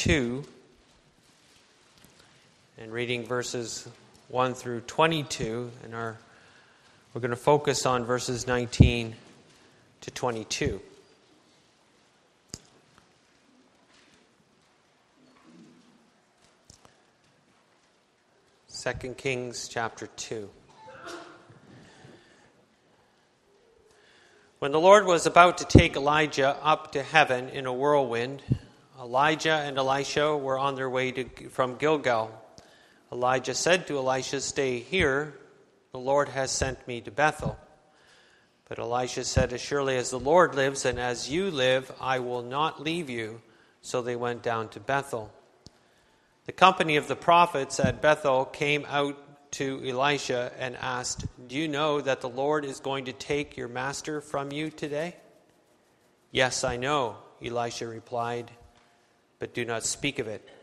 2 and reading verses 1 through 22, and we're going to focus on verses 19 to 22. Second Kings chapter 2. When the Lord was about to take Elijah up to heaven in a whirlwind, Elijah and Elisha were on their way from Gilgal. Elijah said to Elisha, "Stay here, the Lord has sent me to Bethel." But Elisha said, "As surely as the Lord lives and as you live, I will not leave you." So they went down to Bethel. The company of the prophets at Bethel came out to Elisha and asked, "Do you know that the Lord is going to take your master from you today?" "Yes, I know," Elisha replied, "but do not speak of it."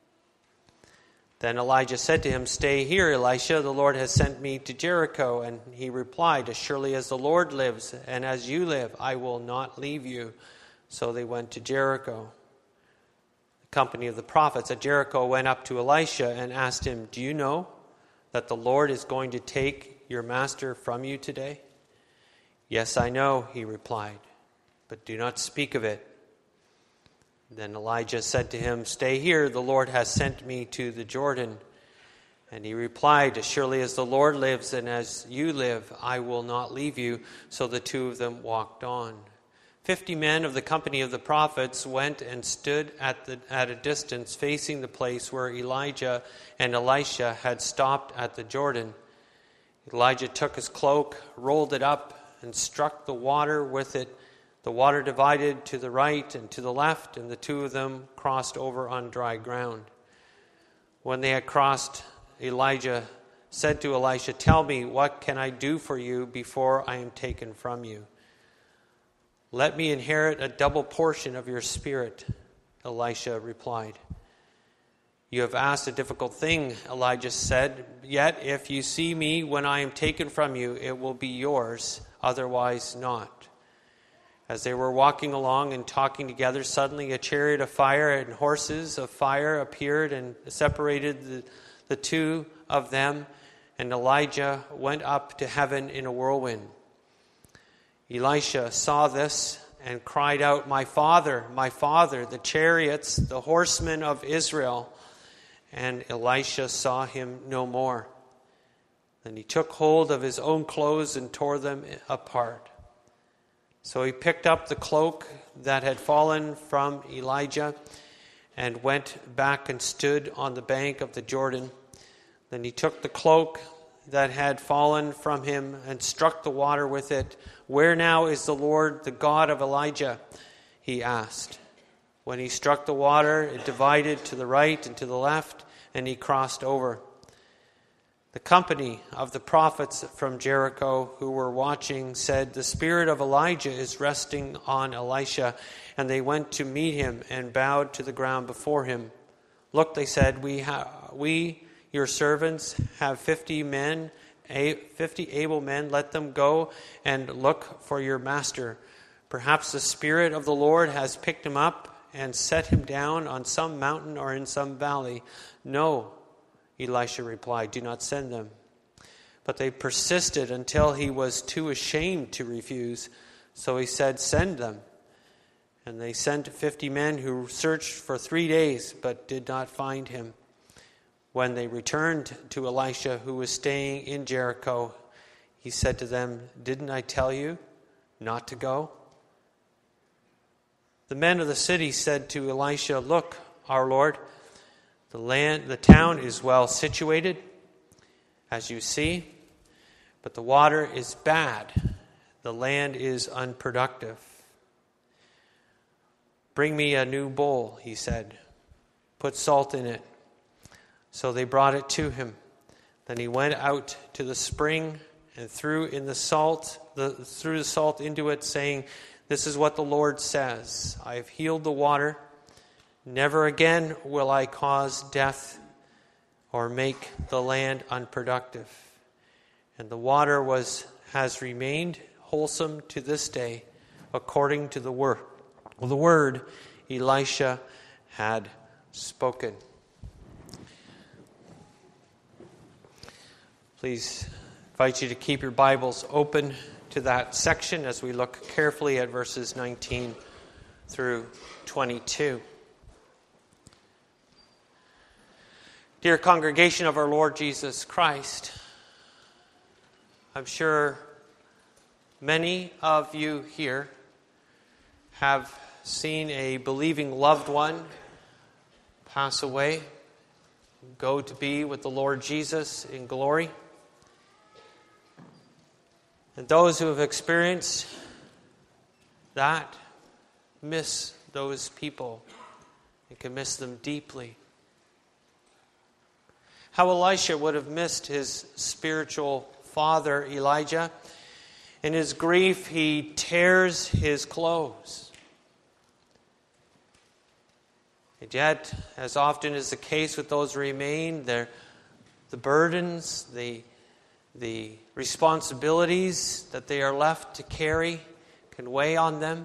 Then Elijah said to him, "Stay here, Elisha, the Lord has sent me to Jericho." And he replied, "As surely as the Lord lives and as you live, I will not leave you." So they went to Jericho. The company of the prophets at Jericho went up to Elisha and asked him, "Do you know that the Lord is going to take your master from you today?" "Yes, I know," he replied, "but do not speak of it." Then Elijah said to him, "Stay here, the Lord has sent me to the Jordan." And he replied, "As surely as the Lord lives and as you live, I will not leave you." So the two of them walked on. 50 men of the company of the prophets went and stood at a distance facing the place where Elijah and Elisha had stopped at the Jordan. Elijah took his cloak, rolled it up, and struck the water with it. The water divided to the right and to the left, and the two of them crossed over on dry ground. When they had crossed, Elijah said to Elisha, "Tell me, what can I do for you before I am taken from you?" "Let me inherit a double portion of your spirit," Elisha replied. "You have asked a difficult thing," Elijah said. "Yet if you see me when I am taken from you, it will be yours, otherwise not." As they were walking along and talking together, suddenly a chariot of fire and horses of fire appeared and separated the two of them, and Elijah went up to heaven in a whirlwind. Elisha saw this and cried out, my father, the chariots, the horsemen of Israel." And Elisha saw him no more. Then he took hold of his own clothes and tore them apart. So he picked up the cloak that had fallen from Elijah and went back and stood on the bank of the Jordan. Then he took the cloak that had fallen from him and struck the water with it. "Where now is the Lord, the God of Elijah?" he asked. When he struck the water, it divided to the right and to the left, and he crossed over. The company of the prophets from Jericho who were watching said, "The spirit of Elijah is resting on Elisha." And they went to meet him and bowed to the ground before him. "Look," they said, we your servants, have 50 able men. Let them go and look for your master. Perhaps the Spirit of the Lord has picked him up and set him down on some mountain or in some valley." "No," Elisha replied, "do not send them." But they persisted until he was too ashamed to refuse. So he said, "Send them." And they sent 50 men who searched for 3 days but did not find him. When they returned to Elisha, who was staying in Jericho, he said to them, "Didn't I tell you not to go?" The men of the city said to Elisha, "Look, our Lord, the town is well situated, as you see, but the water is bad. The land is unproductive." "Bring me a new bowl," he said. "Put salt in it." So they brought it to him. Then he went out to the spring and threw the salt into it, saying, "This is what the Lord says. I have healed the water. Never again will I cause death or make the land unproductive." And the water has remained wholesome to this day, according to the word Elisha had spoken. Please invite you to keep your Bibles open to that section as we look carefully at verses 19 through 22. Dear congregation of our Lord Jesus Christ, I'm sure many of you here have seen a believing loved one pass away, go to be with the Lord Jesus in glory. And those who have experienced that miss those people and can miss them deeply. How Elisha would have missed his spiritual father Elijah. In his grief, he tears his clothes. And yet, as often is the case with those who remain, the burdens, the responsibilities that they are left to carry can weigh on them.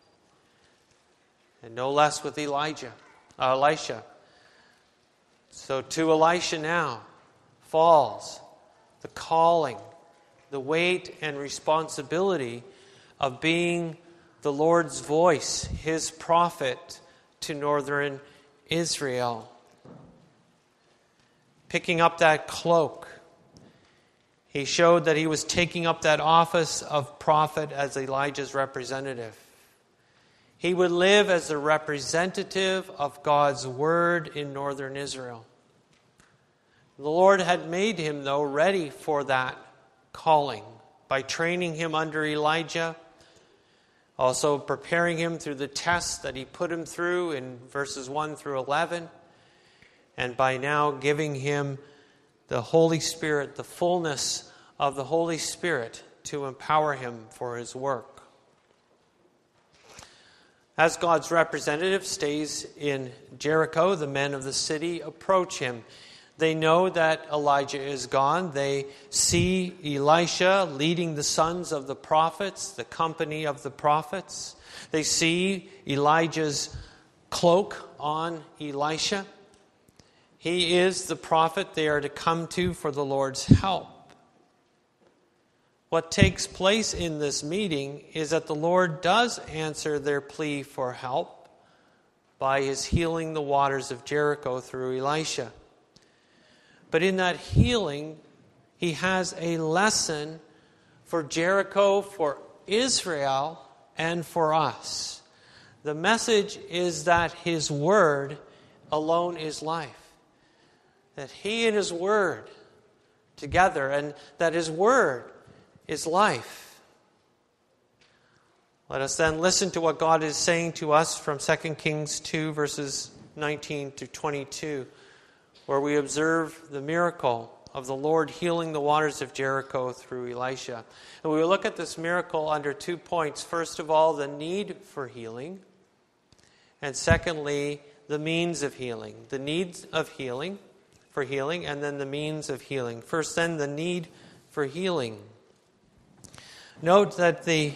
And no less with Elisha. So to Elisha now falls the calling, the weight and responsibility of being the Lord's voice, His prophet to northern Israel. Picking up that cloak, he showed that he was taking up that office of prophet as Elijah's representative. He would live as the representative of God's word in northern Israel. The Lord had made him, though, ready for that calling by training him under Elijah, also preparing him through the tests that he put him through in verses 1 through 11, and by now giving him the Holy Spirit, the fullness of the Holy Spirit to empower him for his work. As God's representative stays in Jericho, the men of the city approach him. They know that Elijah is gone. They see Elisha leading the sons of the prophets, the company of the prophets. They see Elijah's cloak on Elisha. He is the prophet they are to come to for the Lord's help. What takes place in this meeting is that the Lord does answer their plea for help by His healing the waters of Jericho through Elisha. But in that healing, He has a lesson for Jericho, for Israel, and for us. The message is that His word alone is life. That He and His word together, and that His word is life. Let us then listen to what God is saying to us from 2 Kings 2, verses 19 to 22, where we observe the miracle of the Lord healing the waters of Jericho through Elisha. And we will look at this miracle under 2 points. First of all, the need for healing. And secondly, the means of healing. The needs of healing, for healing, and then the means of healing. First then, the need for healing. Note that the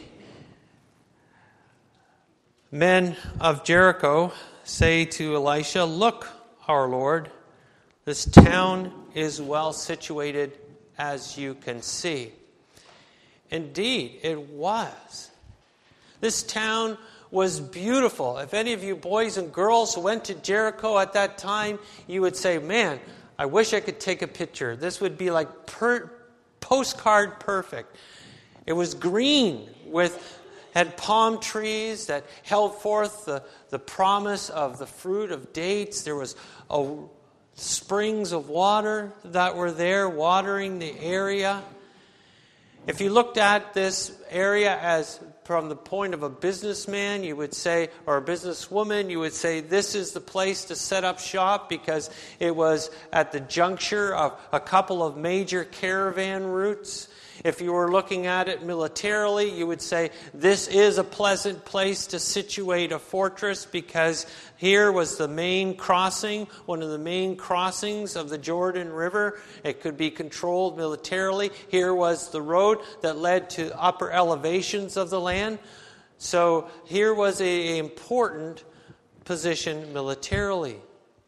men of Jericho say to Elisha, "Look, our Lord, this town is well situated, as you can see." Indeed, it was. This town was beautiful. If any of you boys and girls went to Jericho at that time, you would say, "Man, I wish I could take a picture. This would be like postcard perfect." It was green, had palm trees that held forth the promise of the fruit of dates. There was springs of water that were there watering the area. If you looked at this area as from the point of a businessman, you would say, or a businesswoman, you would say this is the place to set up shop because it was at the juncture of a couple of major caravan routes. If you were looking at it militarily, you would say this is a pleasant place to situate a fortress because here was the main crossing, one of the main crossings of the Jordan River. It could be controlled militarily. Here was the road that led to upper elevations of the land. So here was an important position militarily.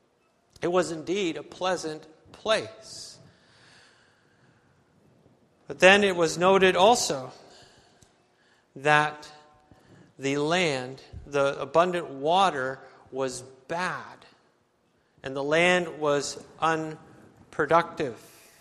It was indeed a pleasant place. But then it was noted also that the land, the abundant water, was bad, and the land was unproductive.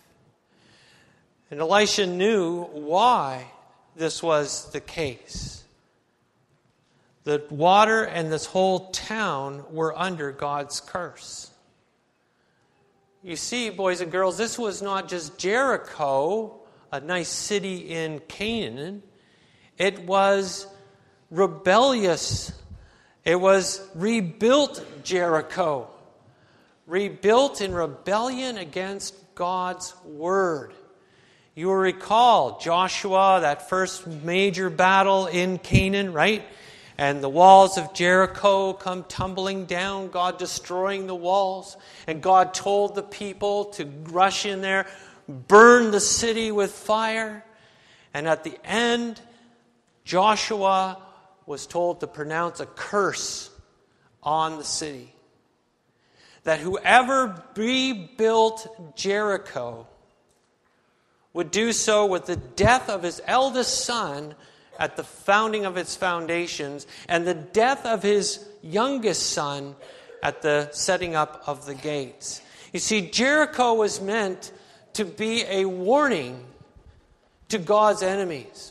And Elisha knew why this was the case. The water and this whole town were under God's curse. You see, boys and girls, this was not just Jericho, a nice city in Canaan. It was rebellious. It was rebuilt Jericho, rebuilt in rebellion against God's word. You will recall Joshua, that first major battle in Canaan, right? And the walls of Jericho come tumbling down, God destroying the walls. And God told the people to rush in there, burn the city with fire. And at the end, Joshua was told to pronounce a curse on the city. That whoever rebuilt Jericho would do so with the death of his eldest son at the founding of its foundations, and the death of his youngest son at the setting up of the gates. You see, Jericho was meant to be a warning to God's enemies.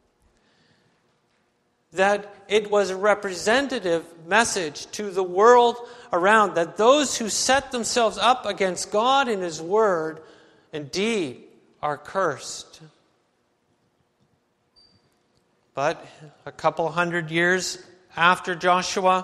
That it was a representative message to the world around, that those who set themselves up against God and His Word indeed are cursed. But a couple hundred years after Joshua,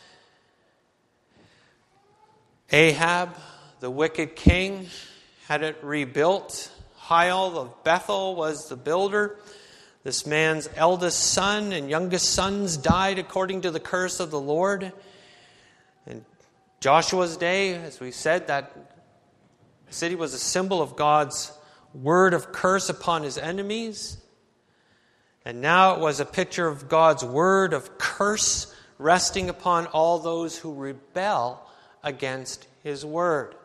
Ahab, the wicked king, had it rebuilt. Hiel of Bethel was the builder. This man's eldest son and youngest sons died according to the curse of the Lord. In Joshua's day, as we said, that city was a symbol of God's word of curse upon his enemies. And now it was a picture of God's word of curse resting upon all those who rebel against His word.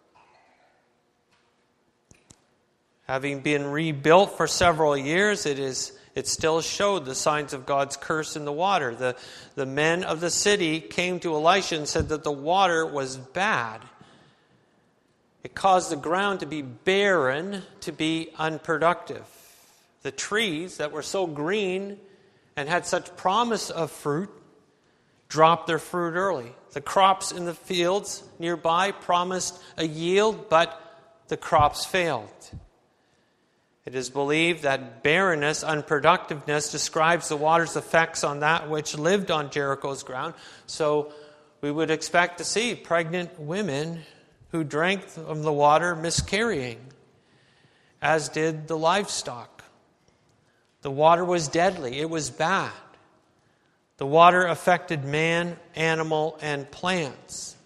Having been rebuilt for several years, it still showed the signs of God's curse in the water. The men of the city came to Elisha and said that the water was bad. It caused the ground to be barren, to be unproductive. The trees that were so green and had such promise of fruit dropped their fruit early. The crops in the fields nearby promised a yield, but the crops failed. It is believed that barrenness, unproductiveness, describes the water's effects on that which lived on Jericho's ground. So we would expect to see pregnant women who drank of the water miscarrying, as did the livestock. The water was deadly. It was bad. The water affected man, animal, and plants.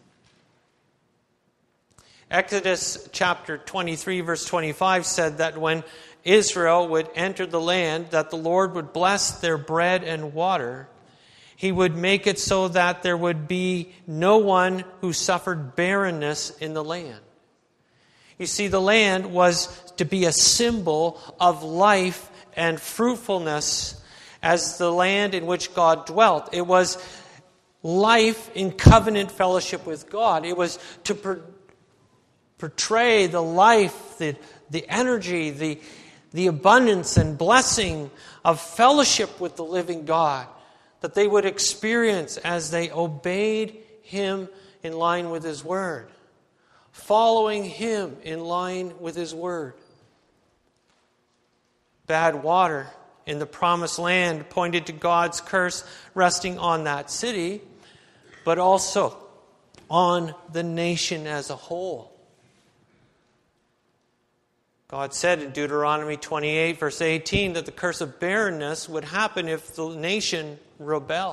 Exodus chapter 23, verse 25 said that when Israel would enter the land, that the Lord would bless their bread and water. He would make it so that there would be no one who suffered barrenness in the land. You see, the land was to be a symbol of life and fruitfulness as the land in which God dwelt. It was life in covenant fellowship with God. It was to portray the life, the energy, the abundance and blessing of fellowship with the living God that they would experience as they obeyed Him in line with His Word, following Him in line with His Word. Bad water in the promised land pointed to God's curse resting on that city, but also on the nation as a whole. God said in Deuteronomy 28, verse 18, that the curse of barrenness would happen if the nation rebelled.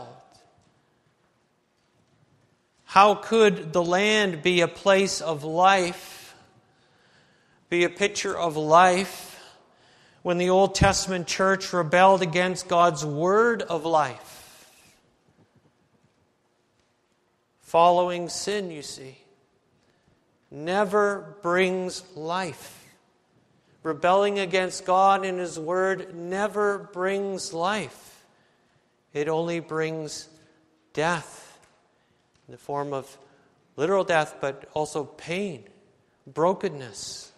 How could the land be a place of life, be a picture of life, when the Old Testament church rebelled against God's word of life? Following sin, you see. never brings life. Rebelling against God and His Word never brings life. It only brings death in the form of literal death, but also pain, brokenness.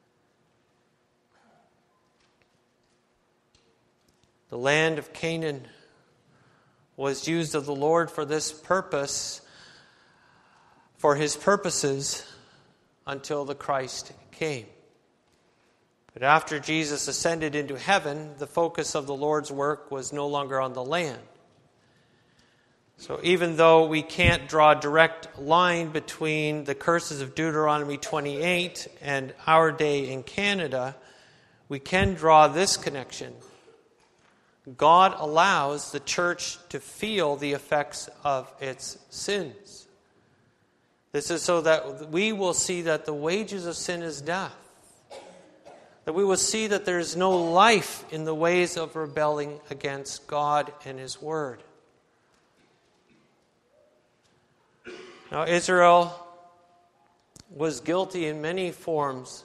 The land of Canaan was used of the Lord for this purpose, for His purposes, until the Christ came. But after Jesus ascended into heaven, the focus of the Lord's work was no longer on the land. So even though we can't draw a direct line between the curses of Deuteronomy 28 and our day in Canada, we can draw this connection. God allows the church to feel the effects of its sins. This is so that we will see that the wages of sin is death. That we will see that there is no life in the ways of rebelling against God and His Word. Now, Israel was guilty in many forms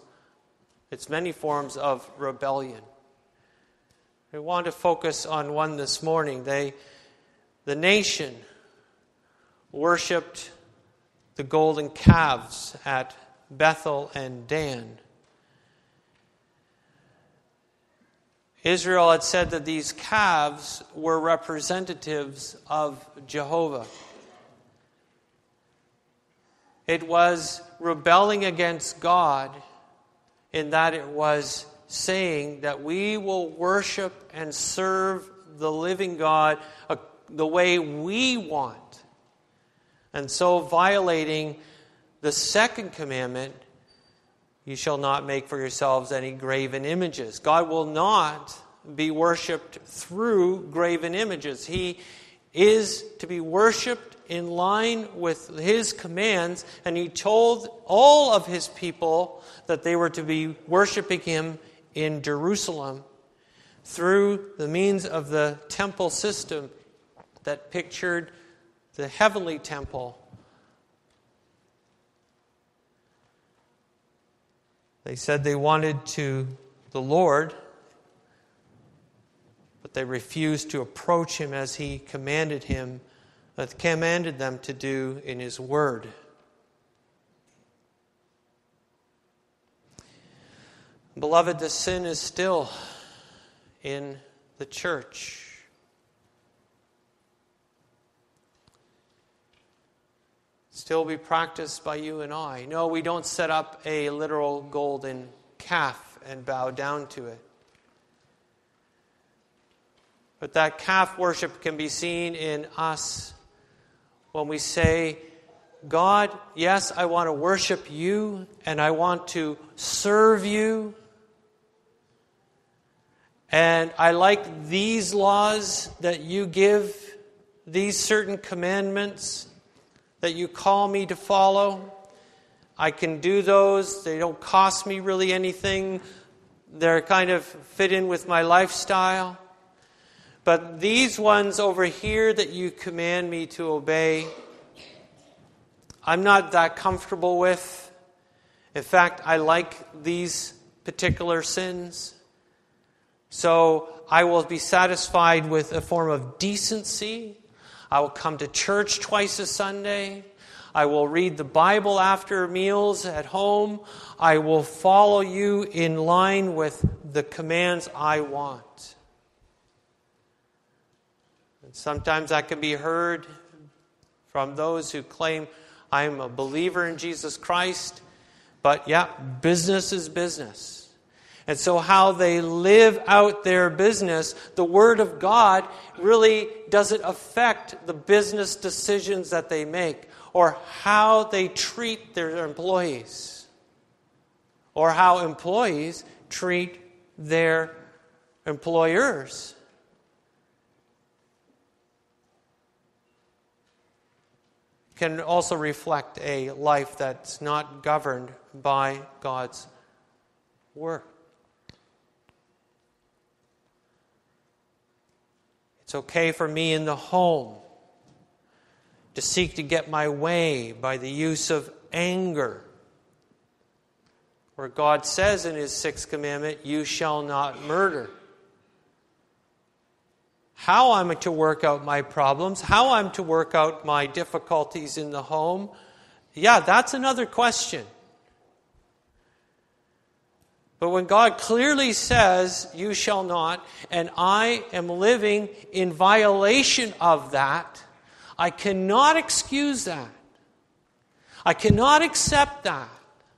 of rebellion. We want to focus on one this morning. The nation worshipped the golden calves at Bethel and Dan. Israel had said that these calves were representatives of Jehovah. It was rebelling against God in that it was saying that we will worship and serve the living God the way we want. And so violating the second commandment, you shall not make for yourselves any graven images. God will not be worshipped through graven images. He is to be worshipped in line with His commands, and He told all of His people that they were to be worshiping Him in Jerusalem through the means of the temple system that pictured the heavenly temple. They said they wanted the Lord, but they refused to approach Him as He commanded them to do in His Word. Beloved, the sin is still in the church. Still be practiced by you and I. No, we don't set up a literal golden calf and bow down to it. But that calf worship can be seen in us when we say, God, yes, I want to worship you and I want to serve you. And I like these laws that you give, these certain commandments that you call me to follow. I can do those. They don't cost me really anything. They're kind of fit in with my lifestyle. But these ones over here that you command me to obey, I'm not that comfortable with. In fact, I like these particular sins. So I will be satisfied with a form of decency. I will come to church twice a Sunday. I will read the Bible after meals at home. I will follow you in line with the commands I want. And sometimes that can be heard from those who claim I'm a believer in Jesus Christ. But yeah, business is business. And so how they live out their business, the Word of God really doesn't affect the business decisions that they make or how they treat their employees or how employees treat their employers. Can also reflect a life that's not governed by God's Word. It's okay for me in the home to seek to get my way by the use of anger where God says in His sixth commandment, you shall not murder. How I'm to work out my problems, how I'm to work out my difficulties in the home, yeah, that's another question. But when God clearly says, you shall not, and I am living in violation of that, I cannot excuse that. I cannot accept that.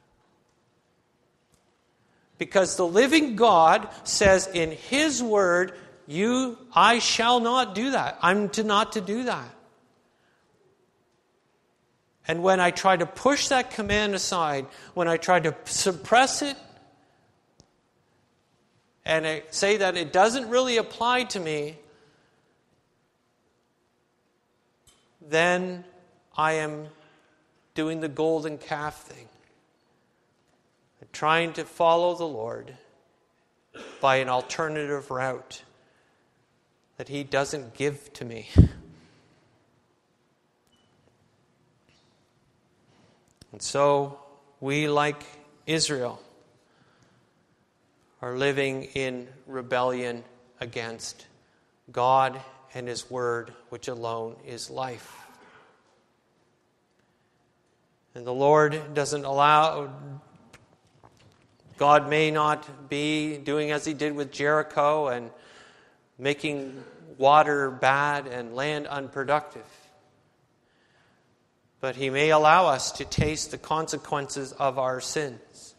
Because the living God says in His Word, I shall not do that. I'm not to do that. And when I try to push that command aside, when I try to suppress it, and I say that it doesn't really apply to me, then I am doing the golden calf thing. Trying to follow the Lord by an alternative route that He doesn't give to me. And so we, like Israel, are living in rebellion against God and His Word, which alone is life. And the Lord doesn't allow... God may not be doing as He did with Jericho and making water bad and land unproductive. But He may allow us to taste the consequences of our sins,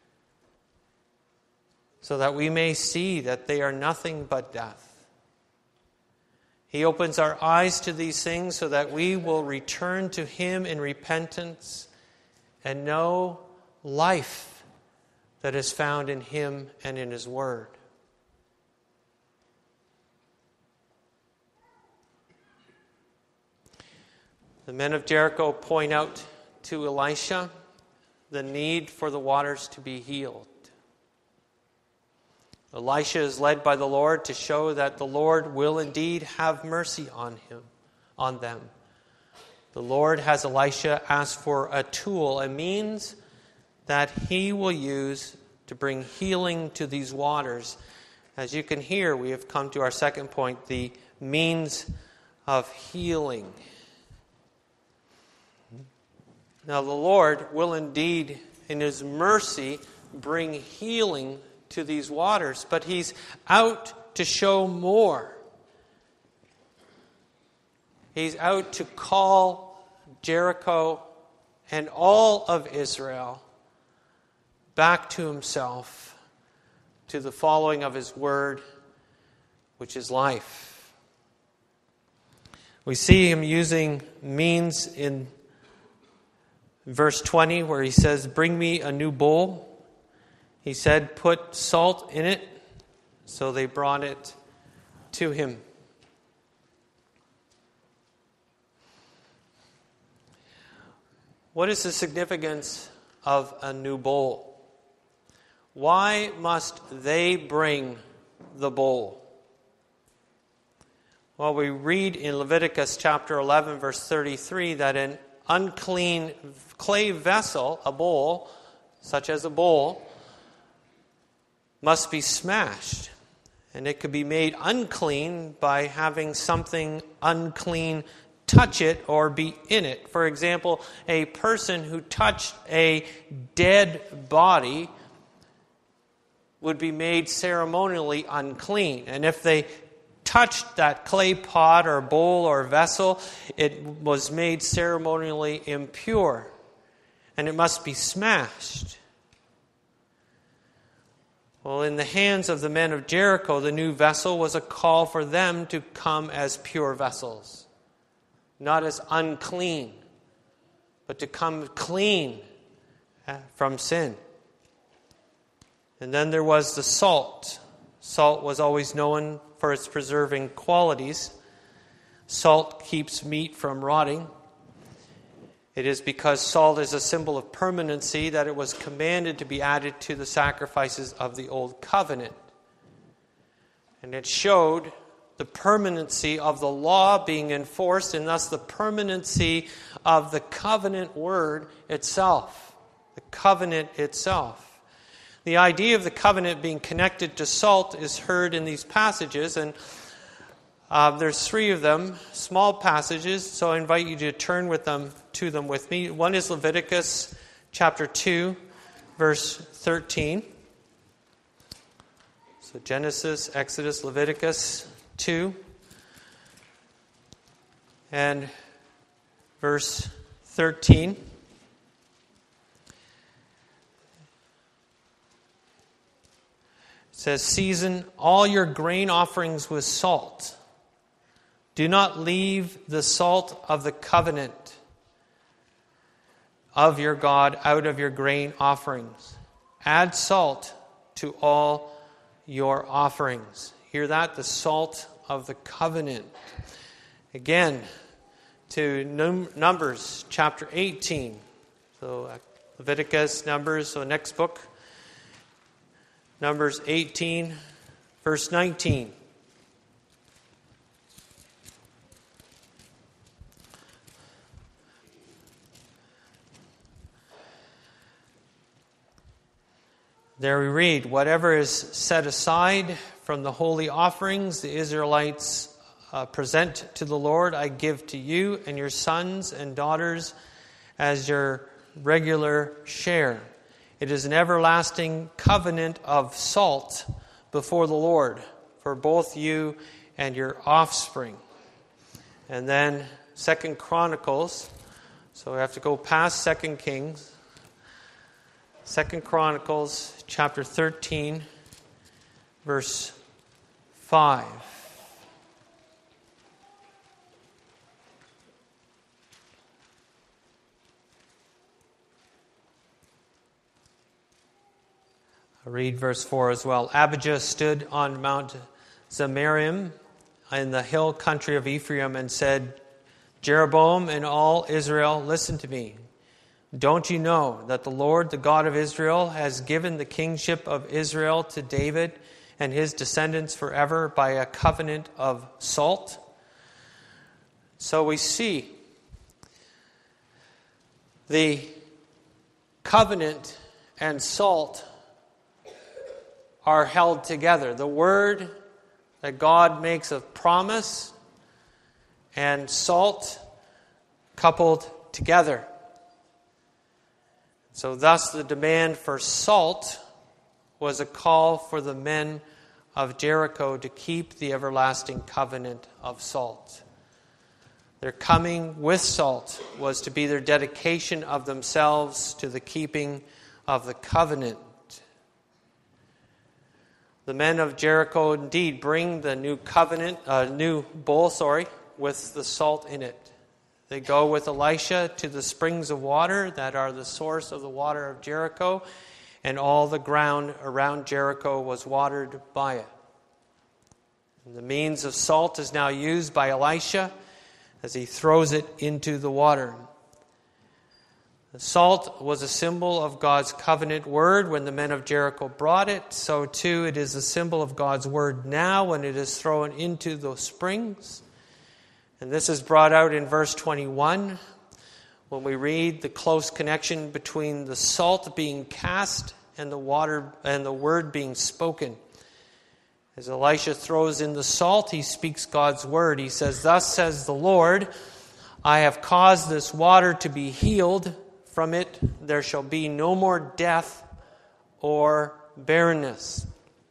so that we may see that they are nothing but death. He opens our eyes to these things so that we will return to Him in repentance and know life that is found in Him and in His Word. The men of Jericho point out to Elisha the need for the waters to be healed. Elisha is led by the Lord to show that the Lord will indeed have mercy on them. The Lord has Elisha ask for a tool, a means that he will use to bring healing to these waters. As you can hear, we have come to our second point, the means of healing. Now the Lord will indeed, in His mercy, bring healing to these waters, but He's out to show more. He's out to call Jericho and all of Israel back to Himself, to the following of His Word, which is life. We see Him using means in verse 20 where He says, bring me a new bowl. He said, put salt in it. So they brought it to Him. What is the significance of a new bowl? Why must they bring the bowl? Well, we read in Leviticus chapter 11, verse 33, that an unclean clay vessel, a bowl, such as a bowl, must be smashed. And it could be made unclean by having something unclean touch it or be in it. For example, a person who touched a dead body would be made ceremonially unclean. And if they touched that clay pot or bowl or vessel, it was made ceremonially impure. And it must be smashed. Well, in the hands of the men of Jericho, the new vessel was a call for them to come as pure vessels. Not as unclean, but to come clean from sin. And then there was the salt. Salt was always known for its preserving qualities. Salt keeps meat from rotting. It is because salt is a symbol of permanency that it was commanded to be added to the sacrifices of the Old Covenant. And it showed the permanency of the law being enforced, and thus the permanency of the covenant word itself. The covenant itself. The idea of the covenant being connected to salt is heard in these passages, and there's 3 of them, small passages, so I invite you to turn to them with me. One is Leviticus chapter 2, verse 13. So Genesis, Exodus, Leviticus 2, and verse 13. It says, "Season all your grain offerings with salt. Do not leave the salt of the covenant of your God out of your grain offerings. Add salt to all your offerings." Hear that? The salt of the covenant. Again, to Numbers chapter 18. So Leviticus, Numbers, so next book. Numbers 18, verse 19. There we read, "Whatever is set aside from the holy offerings the Israelites present to the Lord, I give to you and your sons and daughters as your regular share. It is an everlasting covenant of salt before the Lord for both you and your offspring." And then 2 Chronicles, so we have to go past 2 Kings. 2 Chronicles chapter 13, verse 5. I read verse 4 as well. "Abijah stood on Mount Zemaraim in the hill country of Ephraim and said, 'Jeroboam and all Israel, listen to me. Don't you know that the Lord, the God of Israel, has given the kingship of Israel to David and his descendants forever by a covenant of salt?'" So we see the covenant and salt are held together. The word that God makes a promise and salt coupled together. So thus the demand for salt was a call for the men of Jericho to keep the everlasting covenant of salt. Their coming with salt was to be their dedication of themselves to the keeping of the covenant. The men of Jericho indeed bring the new bowl, with the salt in it. They go with Elisha to the springs of water that are the source of the water of Jericho, and all the ground around Jericho was watered by it. And the means of salt is now used by Elisha as he throws it into the water. The salt was a symbol of God's covenant word when the men of Jericho brought it. So too it is a symbol of God's word now when it is thrown into those springs. And this is brought out in verse 21 when we read the close connection between the salt being cast and the water and the word being spoken. As Elisha throws in the salt, he speaks God's word. He says, "Thus says the Lord, I have caused this water to be healed. From it there shall be no more death or barrenness."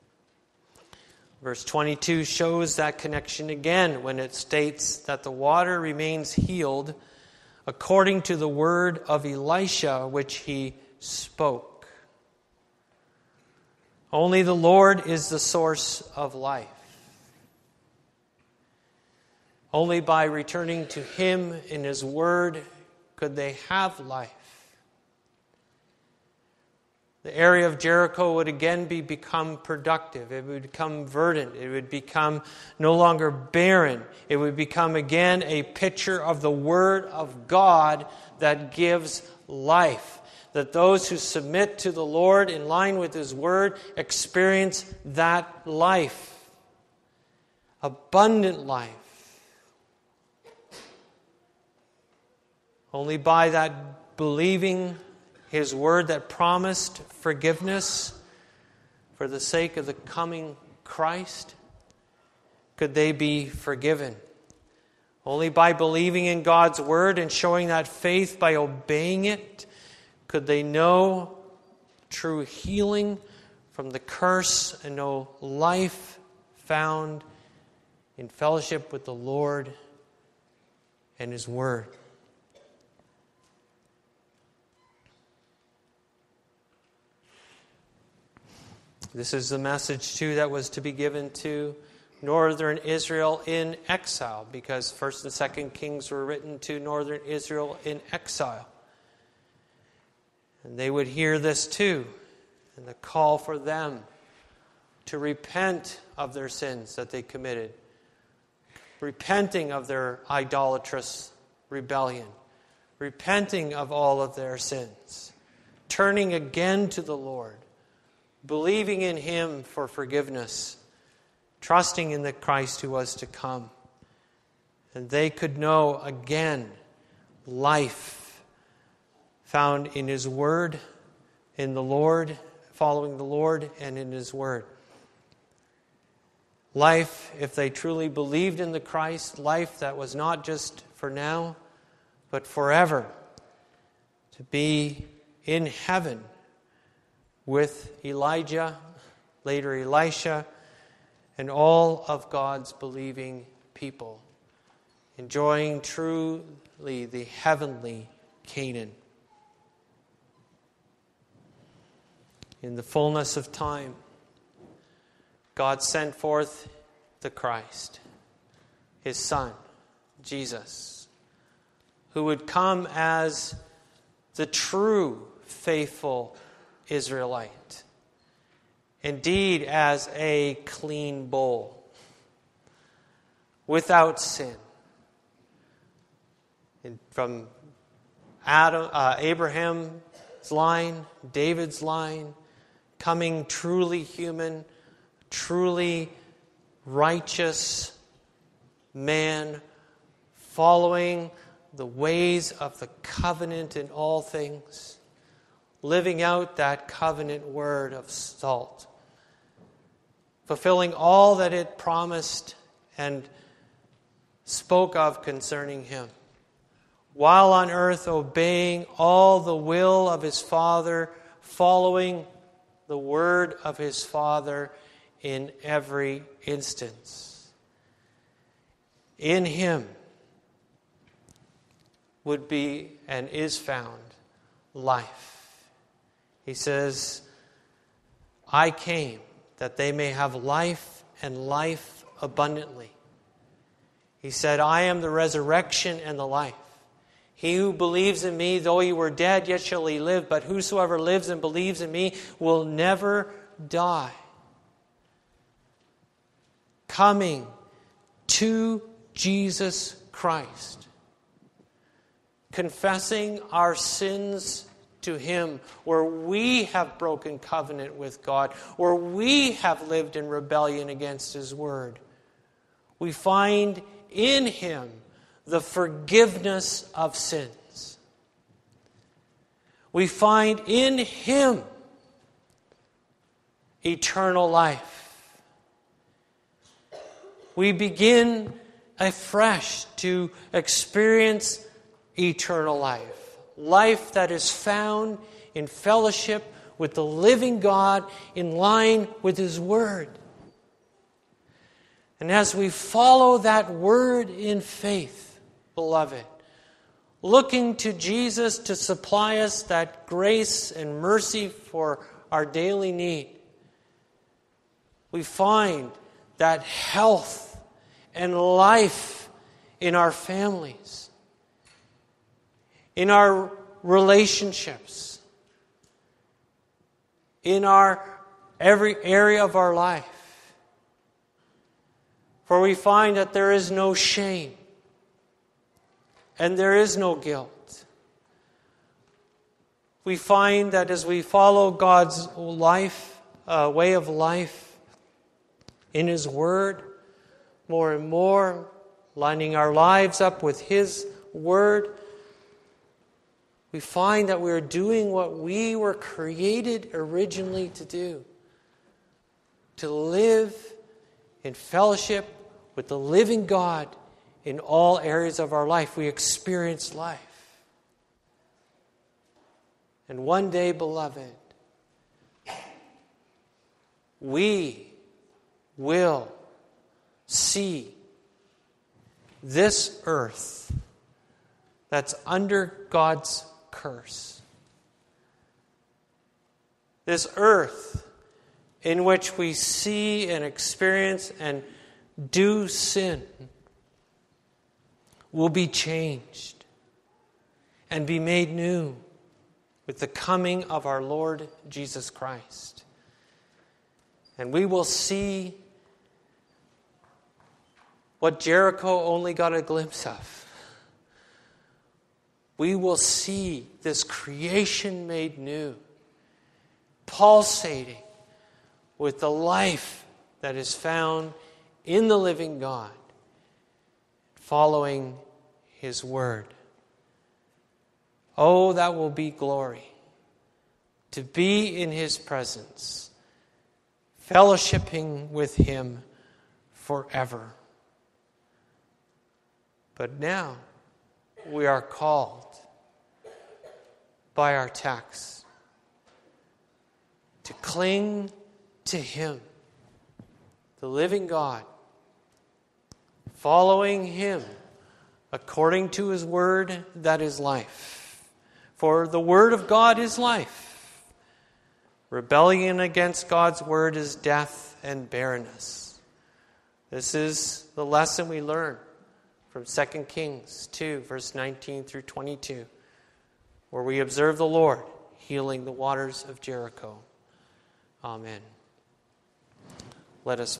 Verse 22 shows that connection again when it states that the water remains healed according to the word of Elisha which he spoke. Only the Lord is the source of life. Only by returning to Him in His word could they have life. The area of Jericho would again become productive. It would become verdant. It would become no longer barren. It would become again a picture of the Word of God that gives life. That those who submit to the Lord in line with His Word experience that life. Abundant life. Only by that believing His word that promised forgiveness for the sake of the coming Christ? Could they be forgiven? Only by believing in God's word and showing that faith by obeying it could they know true healing from the curse and know life found in fellowship with the Lord and His word. This is the message, too, that was to be given to northern Israel in exile, because 1st and 2nd Kings were written to northern Israel in exile. And they would hear this too, and the call for them to repent of their sins that they committed, repenting of their idolatrous rebellion, repenting of all of their sins, turning again to the Lord, believing in Him for forgiveness, trusting in the Christ who was to come. And they could know again life found in His Word, in the Lord, following the Lord, and in His Word. Life, if they truly believed in the Christ, life that was not just for now, but forever, to be in heaven with Elijah, later Elisha, and all of God's believing people, enjoying truly the heavenly Canaan. In the fullness of time, God sent forth the Christ, His Son, Jesus, who would come as the true faithful Israelite. Indeed, as a clean bull, without sin. And from Abraham's line, David's line, coming truly human, truly righteous man, following the ways of the covenant in all things, living out that covenant word of salt, fulfilling all that it promised and spoke of concerning Him, while on earth obeying all the will of His Father, following the word of His Father in every instance. In Him would be and is found life. He says, I came that they may have life and life abundantly. He said, I am the resurrection and the life. He who believes in me, though he were dead, yet shall he live. But whosoever lives and believes in me will never die. Coming to Jesus Christ, confessing our sins to Him, where we have broken covenant with God, where we have lived in rebellion against His word. We find in Him the forgiveness of sins. We find in Him eternal life. We begin afresh to experience eternal life. Life that is found in fellowship with the living God, in line with His Word. And as we follow that Word in faith, beloved, looking to Jesus to supply us that grace and mercy for our daily need, we find that health and life in our families, in our relationships, in our every area of our life. For we find that there is no shame and there is no guilt. We find that as we follow God's life, way of life in His Word, more and more, lining our lives up with His Word, we find that we are doing what we were created originally to do. to live in fellowship with the living God in all areas of our life. We experience life. And one day, beloved, we will see this earth that's under God's curse. This earth in which we see and experience and do sin will be changed and be made new with the coming of our Lord Jesus Christ. And we will see what Jericho only got a glimpse of. We will see this creation made new, pulsating with the life that is found in the living God, following His Word. Oh, that will be glory, to be in His presence, fellowshipping with Him forever. But now we are called by our text to cling to Him, the living God, following Him according to His Word that is life. For the Word of God is life. Rebellion against God's Word is death and barrenness. This is the lesson we learn from 2 Kings 2, verse 19 through 22, where we observe the Lord healing the waters of Jericho. Amen. Let us